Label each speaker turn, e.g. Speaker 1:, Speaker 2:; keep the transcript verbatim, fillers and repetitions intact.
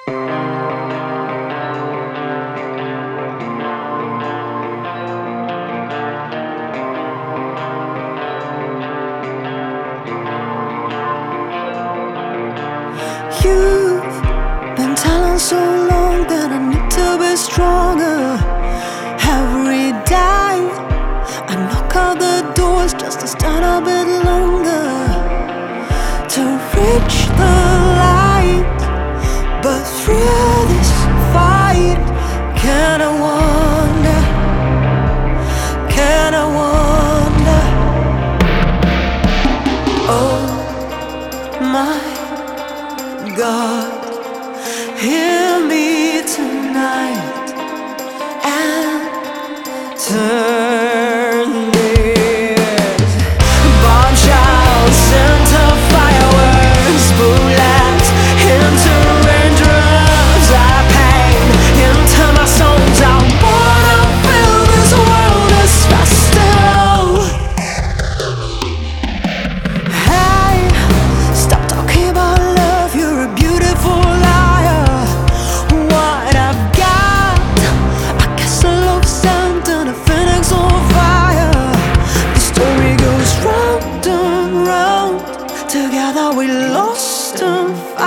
Speaker 1: You've been telling so long that I need to be stronger. Every day I knock out the doors just to stand a bit longer, to reach the light. But through this fight, can I wonder, can I wonder, oh my God, hear me tonight and turn these bombshells into fireworks, bullets into raindrops of pain into my songs. I wanna fill this world as festival. Hey, stop talking about love, you're a beautiful liar. What I've got, I guess a love sent and a phoenix on fire. The story goes round and round, together we lost and found.